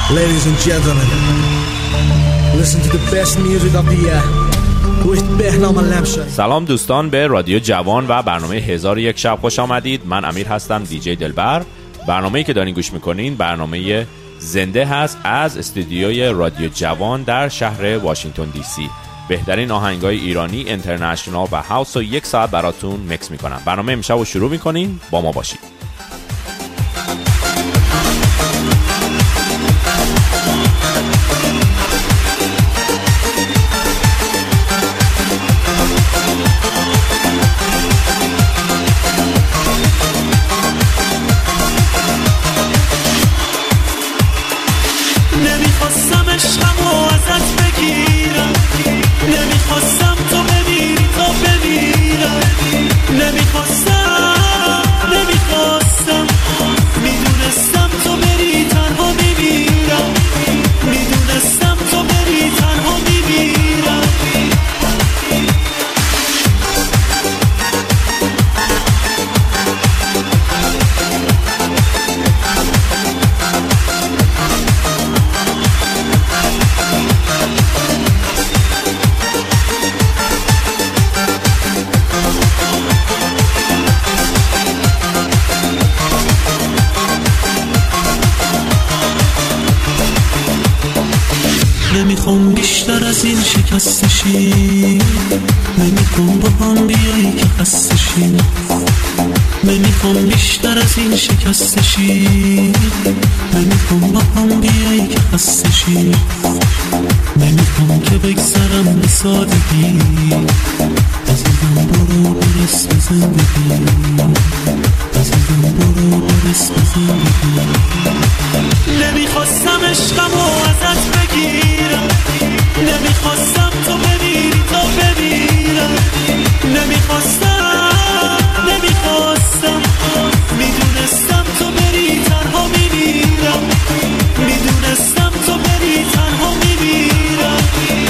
Ladies and gentlemen, listen to the best music of the year with بهنام لمشا. سلام دوستان، به رادیو جوان و برنامه 1001 شب خوش آمدید. من امیر هستم، دیجی دلبر. برنامه‌ای که دارین گوش میکنین برنامه زنده هست از استودیوی رادیو جوان در شهر واشنگتن دی سی. بهترین آهنگای ایرانی، اینترنشنال و هاوس رو یک ساعت براتون میکس میکنم. برنامه امشب رو شروع میکنین، با ما باشید. نمیخوام بیشتر از این شکستشی، نمیخوام با هم بیایی که خستشی، نمیخوام بیشتر از این شکستشی، نمیخوام با هم بیایی که خستشی، نمیخوام که بگذرم به سادگی، عزیزم برو برس به زندگی، عزیزم برو برس به زندگی. نمیخواستم عشقمو ازت بگیرم، نمیخواستم تو بمیری تا بمیرم، نمیخواستم میدونستم تو بری تنها میمیرم، میدونستم تو بری تنها میمیرم.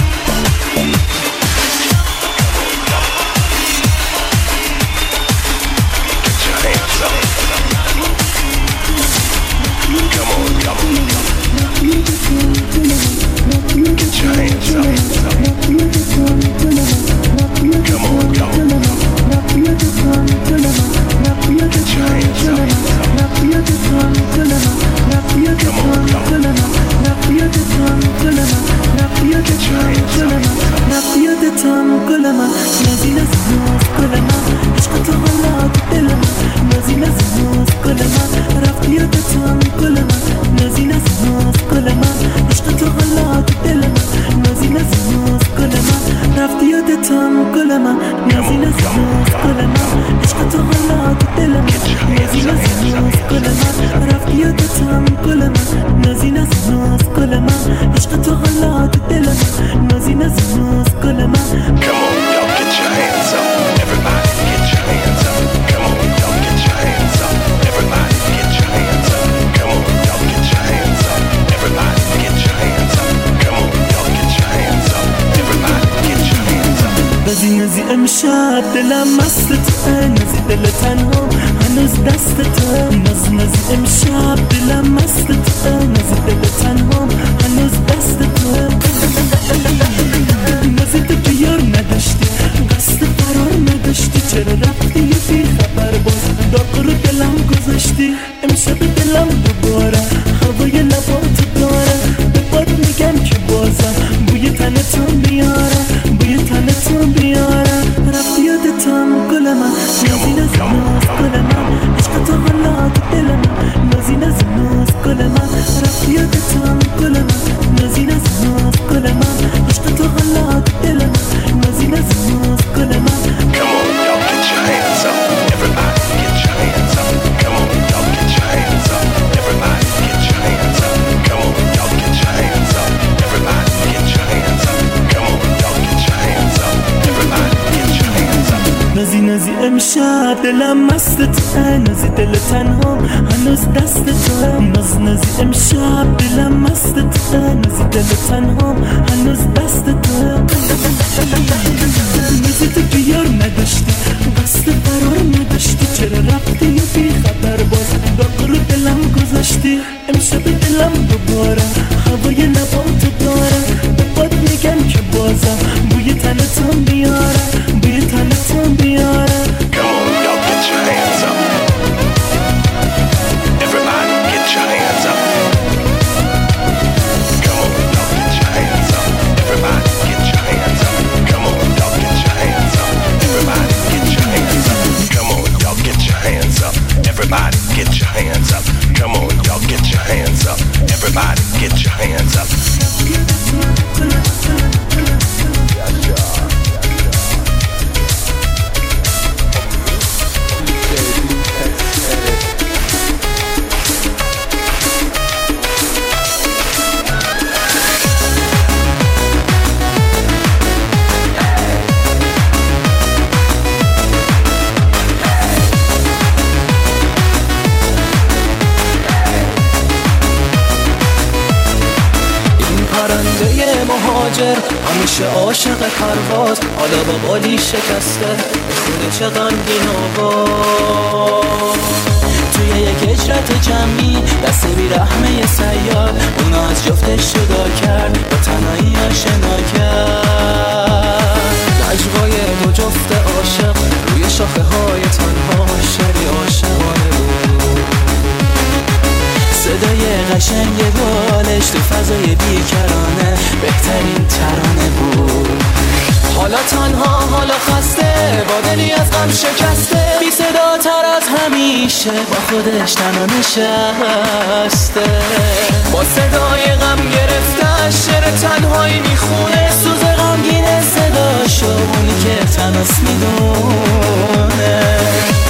امشب دلم مست تو، نزی دل تنها هنوز دست تو، نزی امشب دلم مست تو، نزی دل تنها هنوز دست تو، نزی تو که یار نداشتی، قصد فرار نداشتی، چرا رفتی یه بی خبر باز داغ رو دلم گذاشتی. امشب دلم دوباره هوای لباتو داره، به باد میگم که بازم بوی تنتون بیاره، بوی تنتون بیاره. رفتی یادتم گل من، نازی ناز گل من، عشق تو حالا تو دل من، نازی ناز گل من. رفتی یادتم گل من، نازی ناز گل من، عشق تو حالا تو دل من، نازی ناز گل من. Come on, y'all get your hands up, everybody get your hands up. Come on, y'all get your hands up, everybody get your hands up. Come on, y'all get your hands up, everybody get your hands up. Come on, y'all get your hands up, everybody get your hands up. نازی امشب دلم مست تو، نازی دل تنها هنوز دست تو، نازی امشب دلم مست تو، نازی دل تنها هنوز دست تو، نازی تو که یار نداشتی، قصد فرار نداشتی، چرا رفتی یه بی خبر باز داغ رو دلم گذاشتی. نداشتی امشب دلم دوباره هوای لباتو داره باد میگم که بازم بوی تنتون بیاره بوی تنتون بیاره. Come on, y'all get your hands up. Everybody get your hands up. Come on, y'all get your hands up. Everybody get your hands up. Come on, y'all get your hands up. Everybody get your hands up. Come on, y'all get your hands up. Everybody get your hands up. Come on, y'all get your hands up. Everybody get your hands up. همیشه عاشق پرواز حالا با بالی شکسته خونه چه غمگین آواز توی یک هجرت جمعی دست بیرحمه سیاد اونو از جفتش جدا کرد با تنهایی آشنا کرد نجوای دو جفت عاشق روی شاخه های تنها شری عاشقانه بود صدای قشنگ بالش تو فضای بیکرانه بهترین ترانه بود حالا تنها حالا خسته با دلی از غم شکسته بی صدا تر از همیشه با خودش تنها نشسته با صدای غم گرفته شعر تنهایی میخونه سوز غمگین صداشو اونی که تنهاست میدونه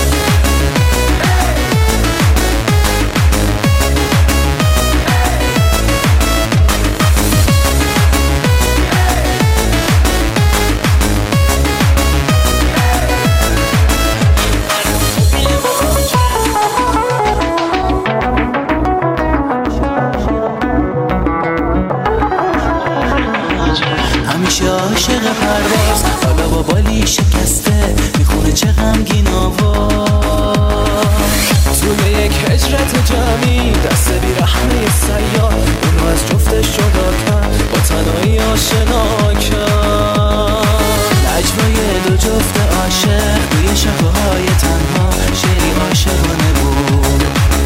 عاشق پرواز حالا با بالی شکسته میخونه چه غمگین آواز توی یک هجرت جمعی دست بیرحمه سیاد اونو از جفتش جدا کرد با تنهایی آشنا کرد نجوای دو جفت عاشق روی شاخه های تنها شعری عاشقانه بود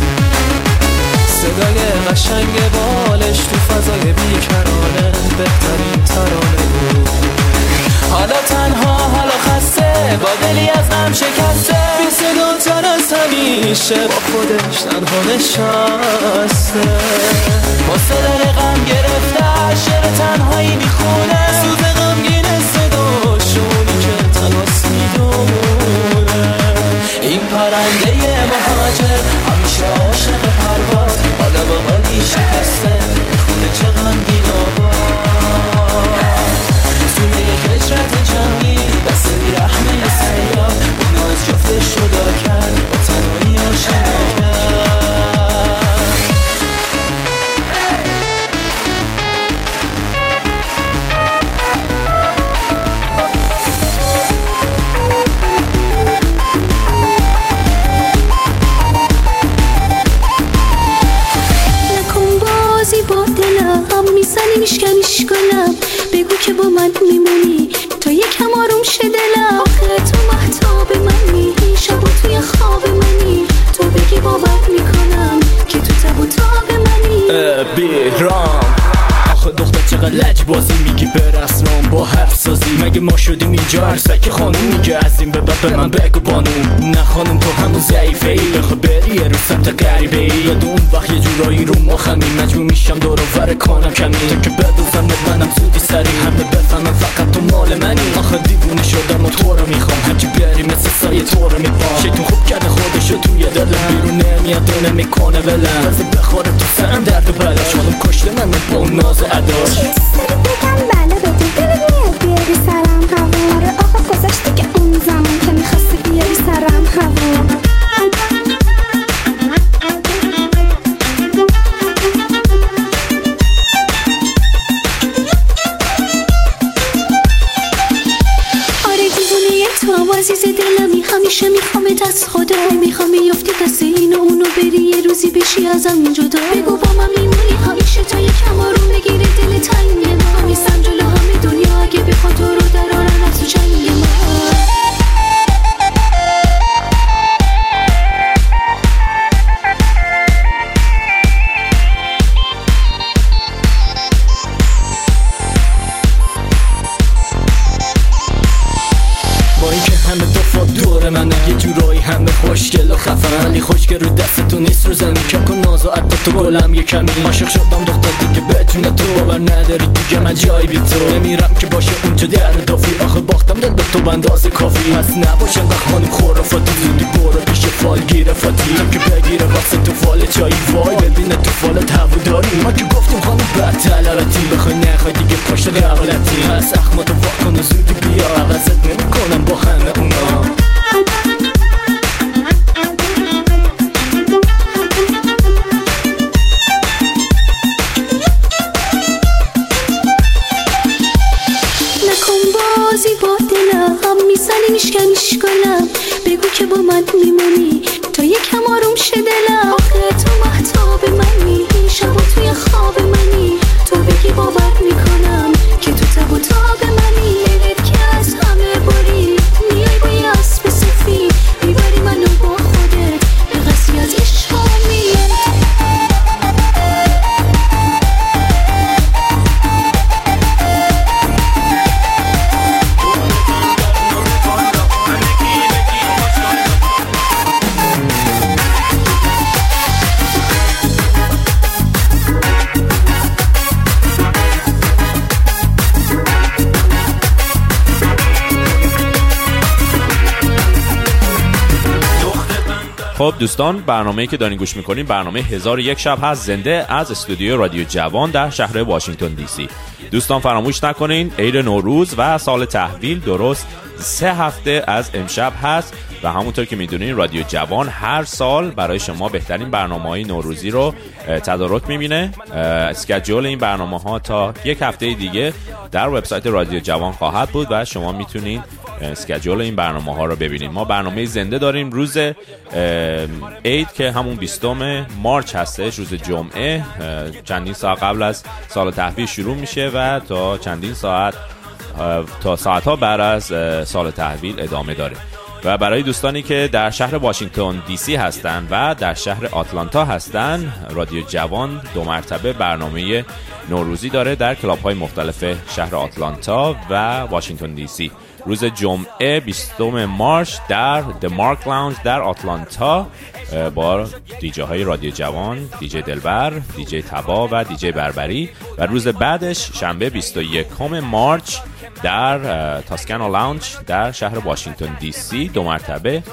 صدای قشنگ بالش تو فضای بیکرانه بهترین ترانه بود حالا تنها حالا خسته با دلی از غم شکسته بی صدا تر از همیشه با خودش تنها نشسته با صدای غم گرفته شعر تنهایی میخونه سوز غمگین صداشونی که تنهاست میدونه این پرنده مهاجر همیشه عاشق پرواز حالا با بالی شکسته میخونه چه غمگین آواز توی یک هجرت جمعی دست بیرحمه سیاد اونو از جفتش جدا کرد با تنهایی آشنا کرد میزنی میشکنیش کنم بگو که با من میمونی تا یکم آروم شه دلم آخه تو مهتاب منی شبا توی خواب منی تو بگی باور میکنم که تو تب و تاب منی بیرام آخه دختر چقدر لج بازی میگی به رسمان با حرف سازی مگه ما شدیم اینجا عرصک خانوم میگه از این به بعد به من بگو بانوم نه خانم تو همون ضعیفه ای بخوا بری رو سمت غریبه ای یاد اون وقت یه جورایی رو مخمی مجبور میشم دور و ور کنم کمی تو که بدوزم منم زودی سری همه بفهمم فقط تو مال منی آخه دیوونه شدم و تو رو میخوام هرچی بری مثل سایه تو رو میخوام شیطون خوب کرده خودشو توی دلم بیرون نمیاد و نمیکنه ولم واسه بخوره تو سرم درد و بلاش خودم کشته من با اون ناز اداش سری بگم بله بده میاد بیاری سرم هوا آخه گذاشتی که اون زمان که میخواستی بیاری سرم هوا عزیز دلمی همیشه میخوام از خدا میخوام بیفتی دست این و اونو بری یه روزی بشی ازم جدا بگو با من میمونی همیشه تا یکم آروم بگیری دل تنگ ما میستم جلو همه دنیا اگه بخواد تو رو درارن از تو جنگ ما دور من یه جورایی همه خوشگل و خفن ولی خوشگل رو دست تو نیست رو زمین که کن ناز و عطا تو گلم یه کمی عاشق شدم دختر دیگه بدون تو باور نداری دیگه من جایی بی تو نمیرم که باشه اونجا در دافی آخه باختم دل به تو بندازه کافی پس نباشه خانم خرافاتی زودی برو پیش فال گیره فاتی هم که بگیره واسه تو فال چایی وای ببینه تو فالت هوا داری ما که گفتیم خانم بد تلارتی بخوای نخوای دیگه پشت قبلتی پس اخماتو واکن و زودی بیا عوضت نمیکنم با همه اونا میشکنیش کنم بگو که با من میمونی تا یکم آروم شه دلم آخه تو مهتاب منی این شبا توی خواب منی تو بگی باور میکنم که تو تب و تاب منی دلت که از همه باری میای با یه اسب سفید میبری منو با خودت به قصی از عشقامی خب دوستان برنامه‌ای که دارین گوش میکنین برنامه 1001 شب هست زنده از استودیو رادیو جوان در شهر واشنگتن دی سی. دوستان فراموش نکنین عید نوروز و سال تحویل درست 3 هفته از امشب هست و همونطور که میدونین رادیو جوان هر سال برای شما بهترین برنامه‌های نوروزی رو تدارک میبینه. اسکیجول این برنامه‌ها تا 1 هفته دیگه در وبسایت رادیو جوان خواهد بود و شما میتونین اسکیجول این برنامه‌ها رو ببینید. ما برنامه زنده داریم روز عید که همون 20 مارچ هستش، روز جمعه، چندین ساعت قبل از سال تحویل شروع میشه و تا چندین ساعت تا ساعت‌ها بعد از سال تحویل ادامه داره. و برای دوستانی که در شهر واشنگتن دی سی هستن و در شهر آتلانتا هستن رادیو جوان 2 مرتبه برنامه نوروزی داره در کلاب‌های مختلف شهر آتلانتا و واشنگتن دی سی. روز جمعه 20 مارچ در The Mark Lounge در آتلانتا با دیجی های رادیو جوان، دیجی دلبر، دیجی تبا و دیجی بربری و روز بعدش شنبه 21 مارچ در تاسکانا لاونج در شهر واشنگتن دی سی 2 مرتبه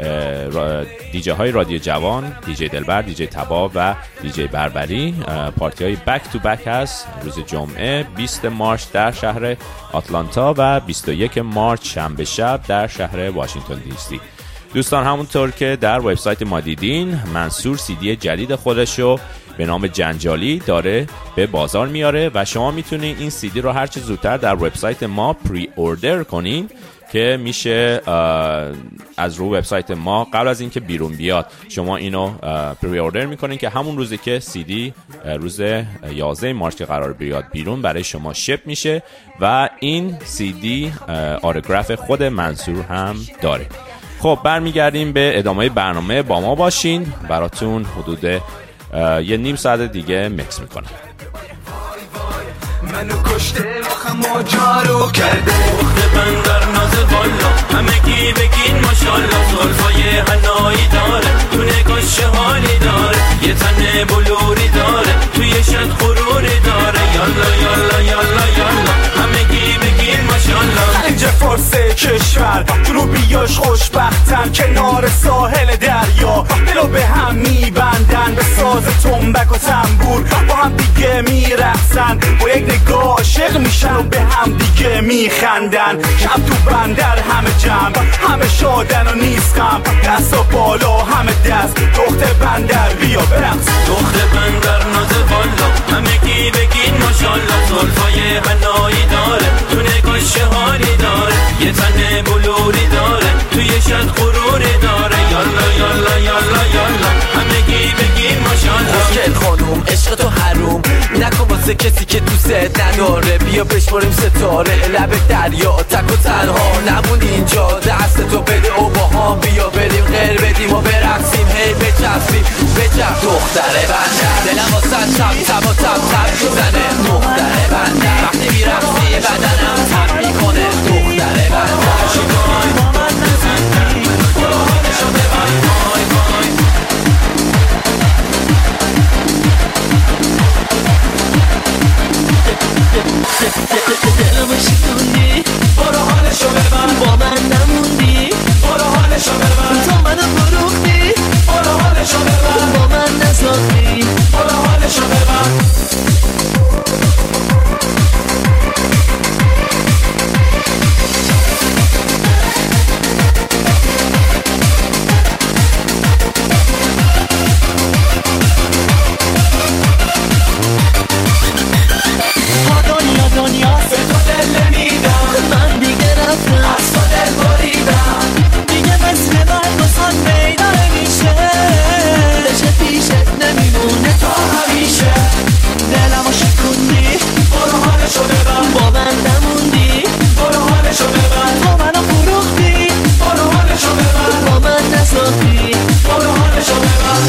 دیجی های رادیو جوان، دیجی دلبر، دیجی تبا و دیجی بربری پارتی های بک تو بک هست. روز جمعه 20 مارچ در شهر آتلانتا و 21 مارچ شنبه شب در شهر واشنگتن دی سی. دوستان همونطور که در وبسایت ما دیدین منصور CD جدید خودشو به نام جنجالی داره به بازار میاره و شما میتونین این CD رو هرچه زودتر در وبسایت ما پری اوردر کنین که میشه از رو وبسایت ما قبل از اینکه بیرون بیاد شما اینو پری اوردر میکنین که همون روزی که CD روز 11 مارچ که قرار بیاد بیرون برای شما شپ میشه و این CD آتوگراف خود منصور هم داره. خب برمیگردیم به ادامه برنامه، با ما باشین، براتون حدود یه نیم ساعت دیگه مکس میکنم. منو کشته و جارو کرده وقت بندر ناز والا همگی بگین ماشالله زلفای حنایی داره تو نگاش حالی داره یه تن بلوری داره توی شد غروری داره یالا یالا یالا یالا همگی بگین ماشالله. اینجا فارسه کشور جنوبیاش خوشبختن کنار ساحل دریا دلو به هم میبندن به ساز تنبک و تنبور با هم دیگه میرقصن با یک نگاه عاشق میشن و به هم دیگه میخندن. شب تو بندر همه جمع همه شادن و نیست غم دست و بالا همه دست دخت بندر بیا برقص دخت بندر ناز بالا همگی بگین ماشالله زلفای حنایی داره تو نگاش حالی داره یه تن بلوری داره توی شد غروری داره یا رمز کسی که دوست نداره. بیا بشماریم ستاره لب دریا، تک و تنها نمون اینجا. دست تو بده و با هم بیا بریم غیر بدیم و برقصیم. هی بچسبیم بچرخ دختره بنده، دلم واسه تب تب و تب تب میزنه. دختره بنده وقتی میرقصی بدنم تب میکنه. دختره بنده چیکار با من نزدی، برو حالشو ببر. وای وای دلمو شکوندی، برو حالشو ببر. با من نموندی، برو حالشو ببر. تو منو فروختی، برو حالشو ببر. با من نساختی، برو حالشو ببر. دنیا به تو دل نمیدم، من دیگه رفتم از تو دل بریدم. دیگه مثل من بسان پیدا نمیشه، دشه پیشت نمیمونه تا همیشه. دلمو شکوندی، برو حالشو ببر. با من نموندی، برو حالشو ببر. تو منو فروختی، برو حالشو ببر. با من نساختی، برو حالشو ببر.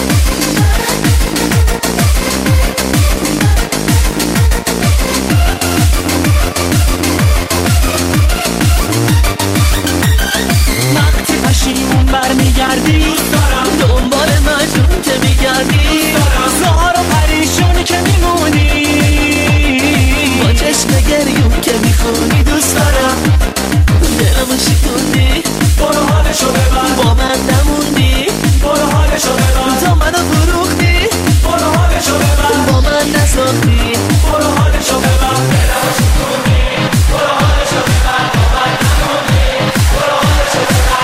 پشیمون برمیگردی، دنبال مجنون که میگردی. زهار و پریشون که میمونی، با چشم گریون که میخونی. دوست دارم دلمو شکوندی، برو حالشو ببر. با من نموندی، برو حالشو ببر. تو منو فروختی، برو حالشو ببر. با من نساختی، برو حالشو ببر. دلمو شکوندی، برو حالشو ببر. با من نموندی، برو حالشو ببر.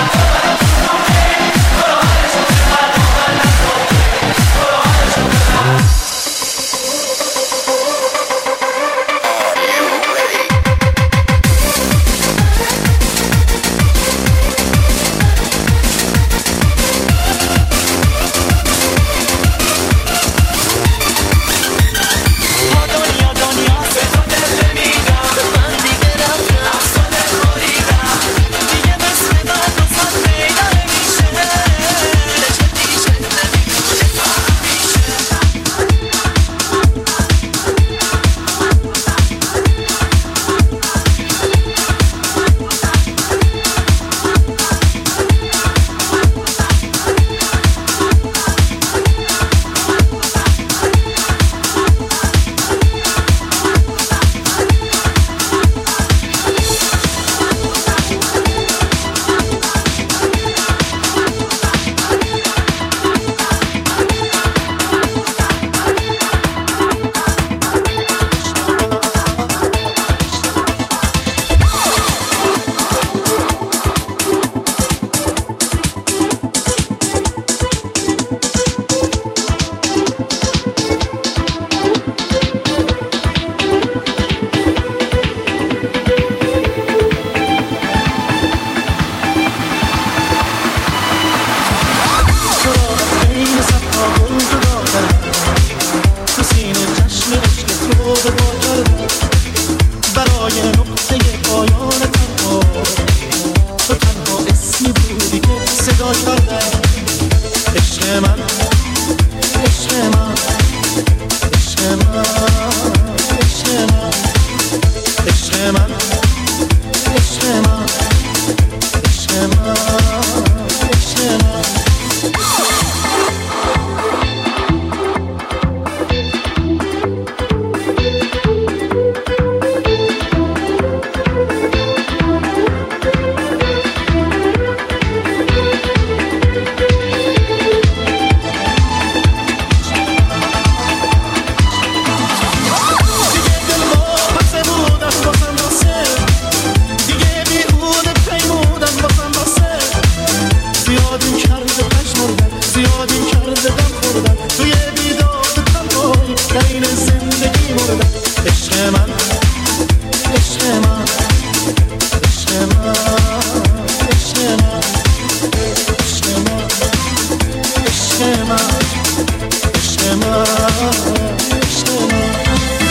عشق من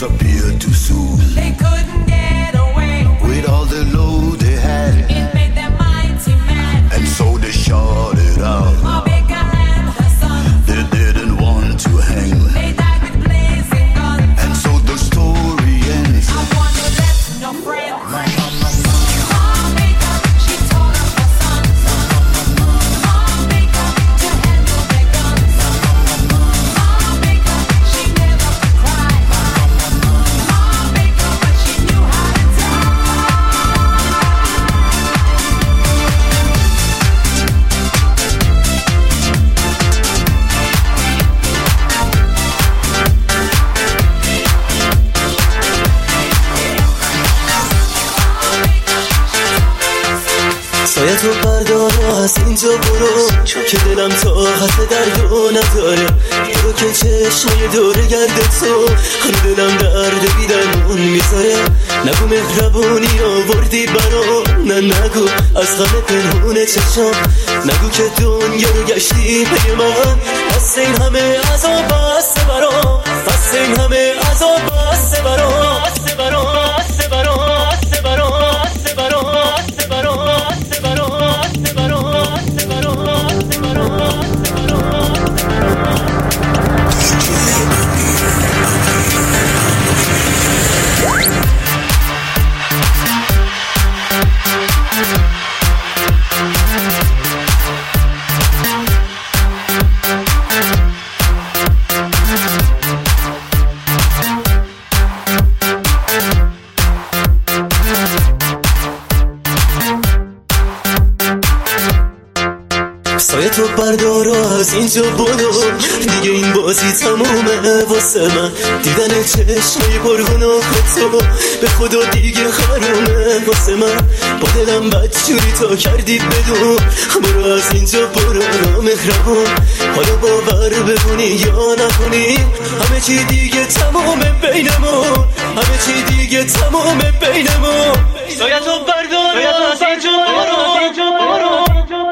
disappeared too soon. They couldn't get away with all the load they had. It made them mighty mad, and so they shouted out. Rebecca and her son, they didn't want to hang. They died with blazing guns, and so the story ends. I want to left no friends. سایه تو بردار و از اینجا برو که دلم طاقت دردو نداره برو که چشمای دوره گرد تو رو دلم درد بیدرمون میذاره نگو مهربونی آوردی برام نه نگو از غم پنهون چشم نگو که دنیا رو گشتی پی من بس این همه عذاب بسته برام بس این همه عذاب بسته برام بسته برام بسته برام بسته برام بسته برام بسته برام سایه تو بردار و از اینجا برو دیگه این بازی تمومه واسه من دیدن چشمای پرگناه تو به خدا دیگه حرومه واسه من با دلم بدجوری تا کردی بدون برو از اینجا برو نامهربون حالا باور بکنی یا نکنی همه چی دیگه تمومه بینمون همه چی دیگه تمومه بینمون سایه تو بردار و از اینجا برو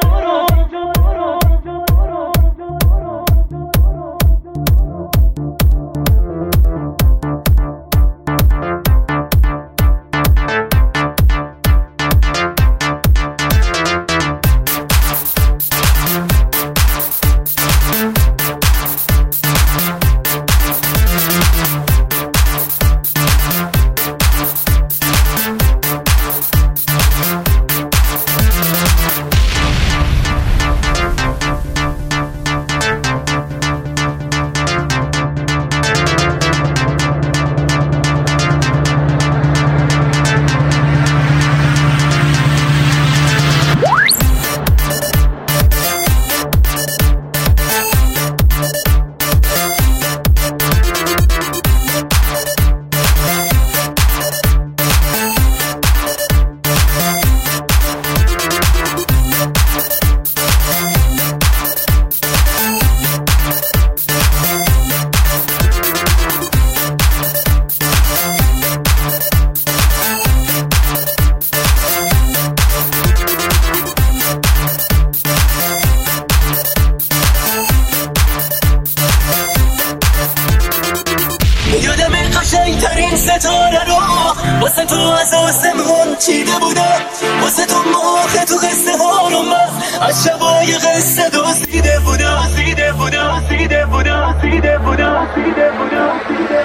قشنگترین ستاره رو واسه تو از آسمون چیده بودم واسه تو ماه تو قصه ها رو من از شبای قصه دزدیده بودم دیده بودم دیده بودم دیده بودم دیده بودم دیده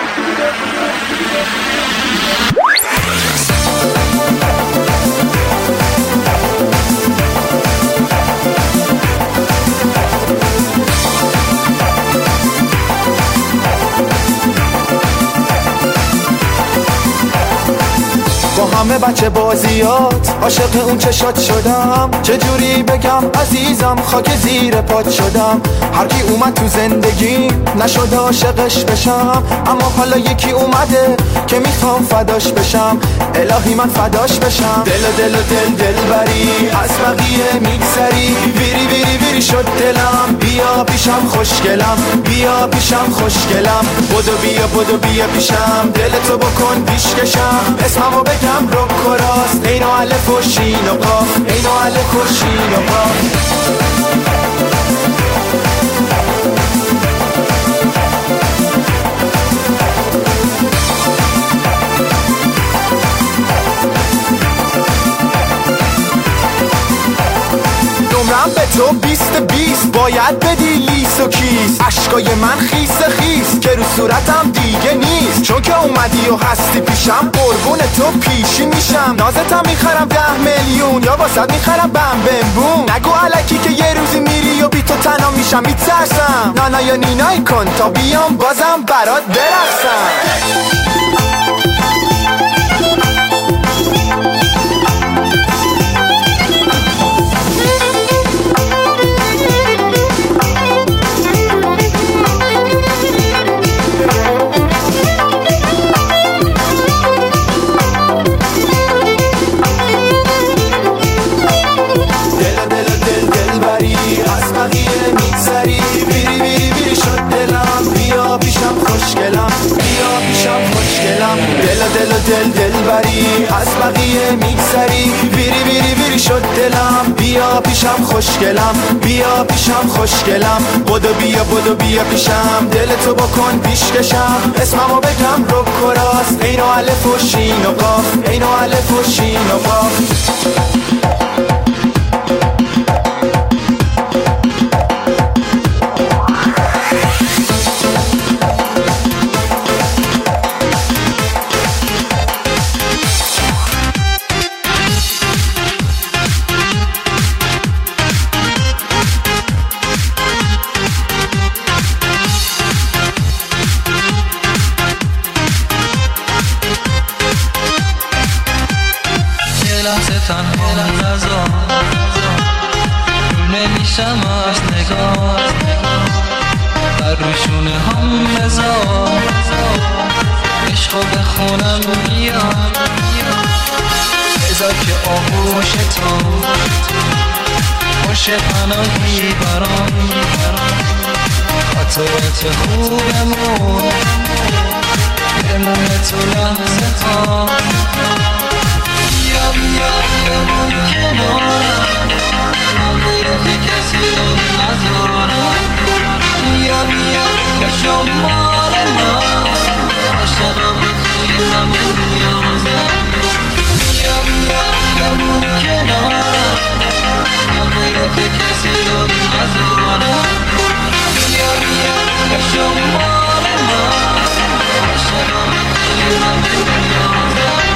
با همه بچه بازیات عاشق اون چشات شدم چجوری بگم عزیزم خاک زیر پات شدم هر کی اومد تو زندگی نشد عاشقش بشم اما حالا یکی اومده که میخوام فداش بشم الهی من فداش بشم دل و دل و دل دل بری از بقیه میگذری ویری ویری ویری شد دلم بیا پیشم خوشگلم بیا پیشم خوشگلم بدو بیا پیشم دل تو بکن پیشکشم اسممو بگم رو کراست اینو الف و شین و قاف اینو الف و شین و قاف تو 20 باید بدی لیس و کیس. عشقای من خیس خیس که رو صورتم دیگه نیست، چون که اومدی و هستی پیشم قربون تو پیشی میشم. نازتم میخرم 10 میلیون یا واسد میخرم بم بمبون. نگو علکی که یه روزی میری و بی تو تنها میشم میترسم. نانا یا نینای کن تا بیام بازم برات برقصم. دل بری از بقیه میگذری. بیری شد دلم، بیا پیشم خوشگلم، بیا پیشم خوشگلم. بدو بیا پیشم، دل تو بکن پیشکشم. اسممو بگم رک و راست، عین و الف و شین و قاف، عین و الف و شین و قاف. نمیشم از نگاه بر روشونه هم بذار. عشقو بخونم بیام بذار که آغوش تو خوش پناهی برام. خاطرت خوبمون بمونه تو لحظه ها. بیا کنارم غیرت کسی رو ندارم. بیا که شمال من عاشقم توی زمین نیازم. بیا کنارم غیرت کسی رو ندارم. بیا که شمال من عاشقم توی زمین نیازم.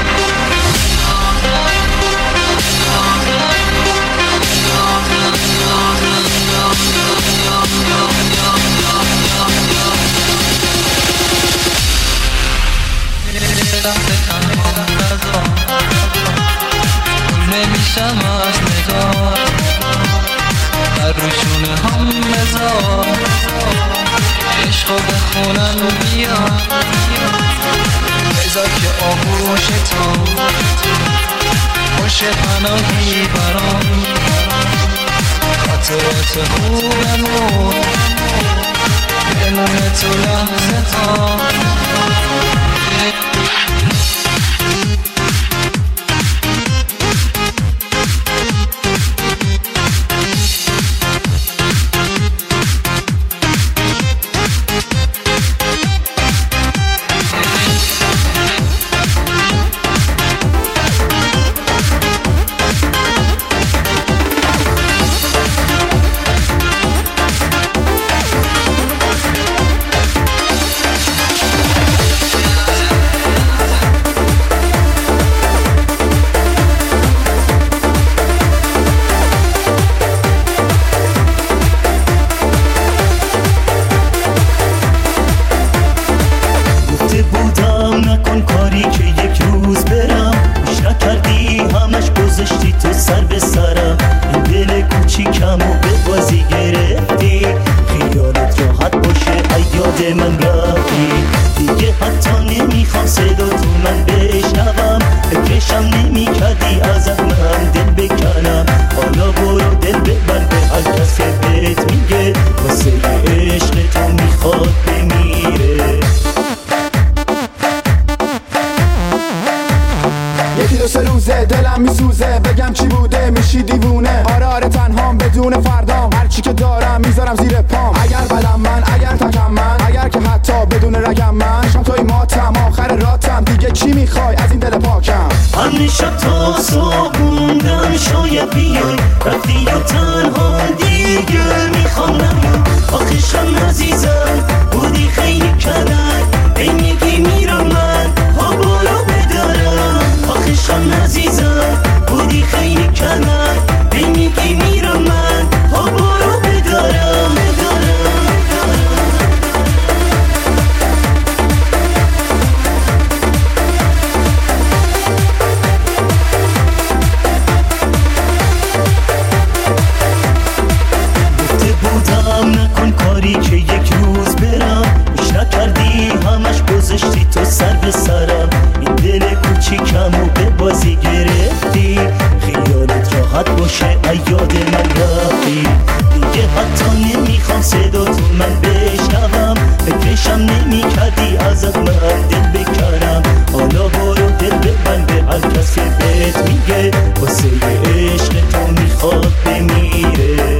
نمیشم از نگاه بر روشونه هم بذار. عشقو بخونم بیا بذار که آغوش تو خوش پناهی برام. خاطرت خوبمون بمونه تو لحظه تا. دلم میسوزه بگم چی بوده میشی دیوونه. آره تنهام بدون فردام، هرچی که دارم میذارم زیر پام. اگر بدم من، اگر تکم من، اگر که حتی بدون رگم من. شام توی ماتم آخر راتم، دیگه چی میخوای از این دل پاکم؟ هم همه شب تا صبح موندم شاید بیای رفتی و تنها دیگه میخوام نیام آخشم عزیزم بودی خیلی کلک ای میگی میرم من ها بالا بدارم آخشم عزیزم بودی خیلی کلک ای میگی میرم من ها بالا بدارم نکن کاری که یک روز برم گوش نکردی همش گذاشتی تو سر به سرم این دل کوچیکمو به بازی گرفتی خیالت راحت باشه ایاد من رفتی دیگه حتی نمیخوام صدا تو من بشنوم فکرشم نمیکردی ازت من دل بکرم حالا برو دل ببند به هر کسی بهت میگه واسه عشق تو میخواد بمیره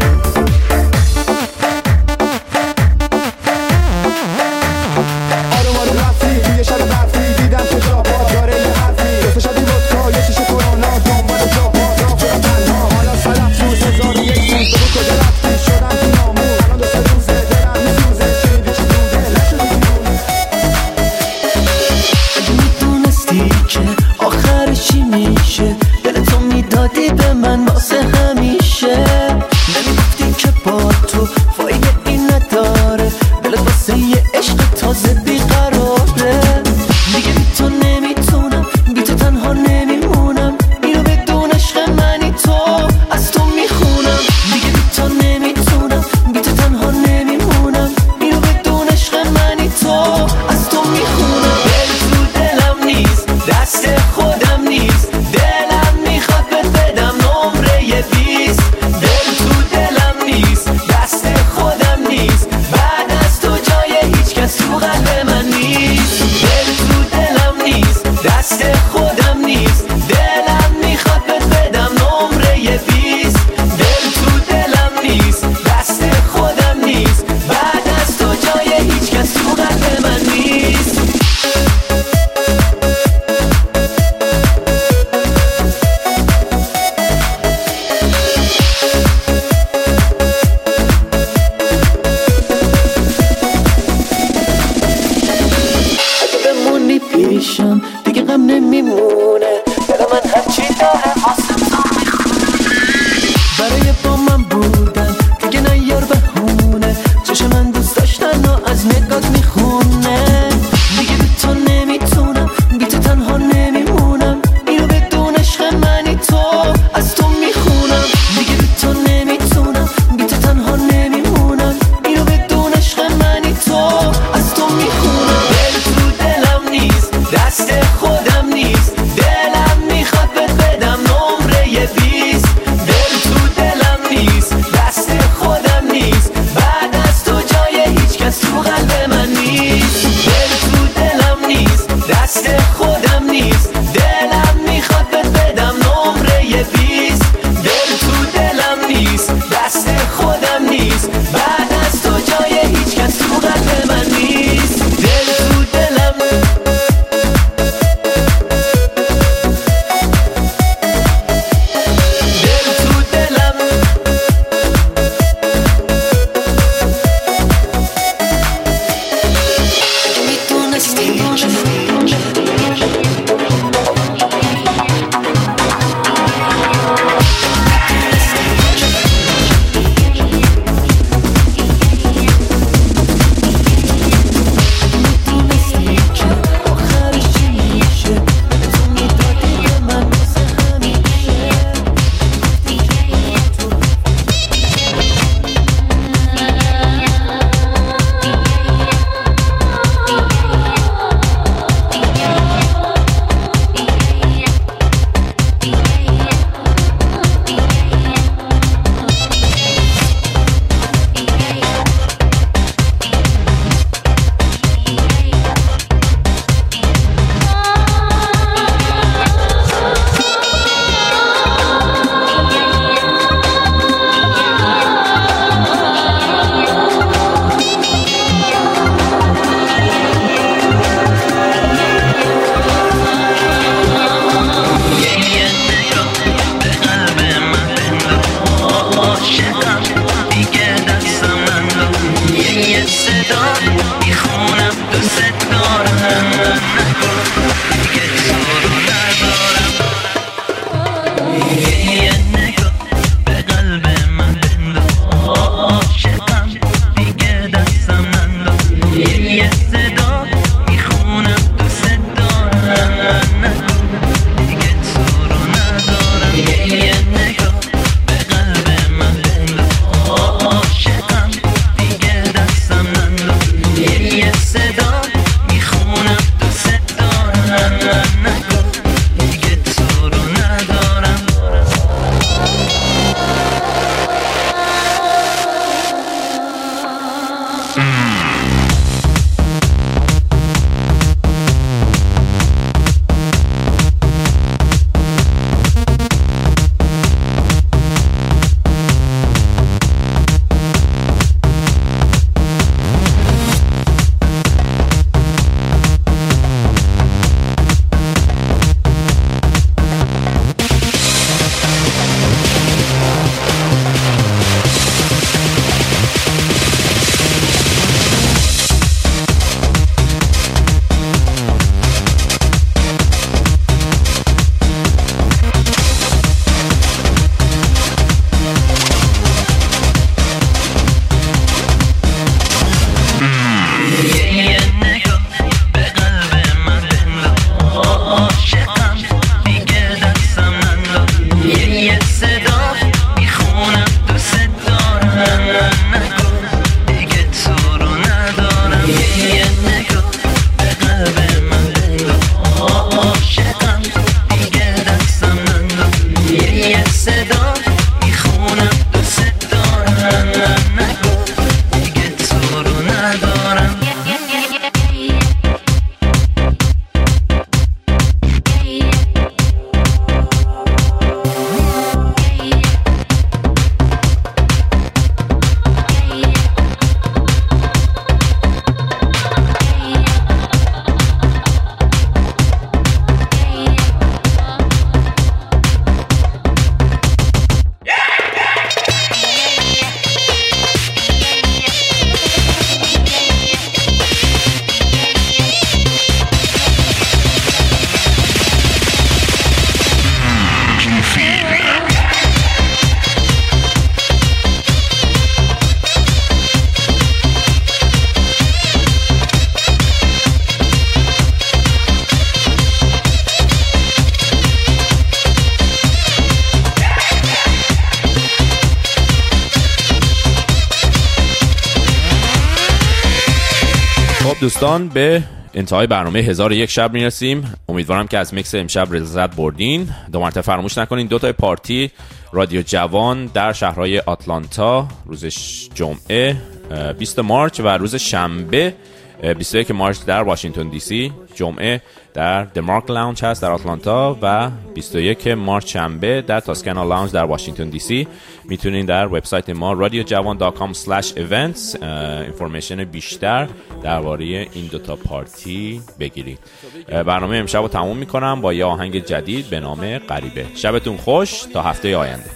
دوستان به انتهای برنامه 1001 شب میرسیم. امیدوارم که از میکس امشب لذت بردین. دو مرتبه فراموش نکنین 2 تا پارتی رادیو جوان در شهرهای آتلانتا روز جمعه 20 مارچ و روز شنبه 21 مارچ در واشنگتن دی سی. جمعه در دمارک لاونج هست در آتلانتا و 21 مارچ شنبه در تاسکانا لاونج در واشنگتن دی سی. میتونین در وبسایت ما radiojavan.com/events اینفورمیشن بیشتر درباره این 2 تا پارتی بگیرید. برنامه امشب رو تموم میکنم با یه آهنگ جدید به نام غریبه. شبتون خوش تا هفته آینده.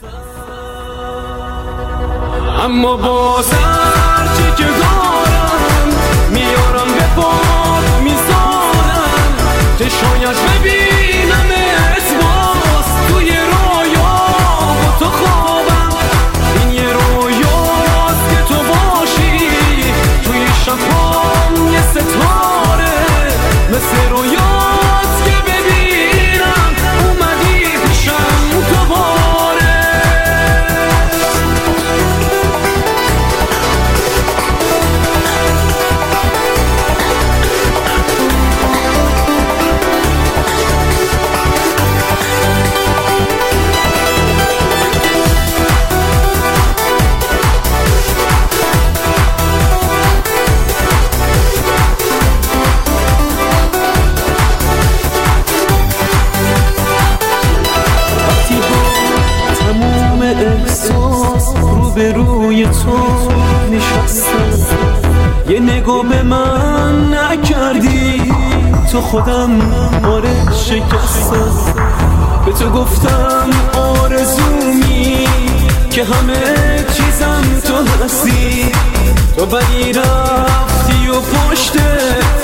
اما باز هرچی که دارم میارم به پاد میذارم که شاید ببینم اتباس توی رویا با تو خوابم. این یه رویاست که تو باشی توی شبام یه ستاره مثل رویاست که ببینم اومدی پیشم دوباره. به روی تو نشستم یه نگاه به من نکردی تو خودم شکستم. به تو گفتم آرزومی که همه چیزم تو هستی. تو ولی رفتی و پشت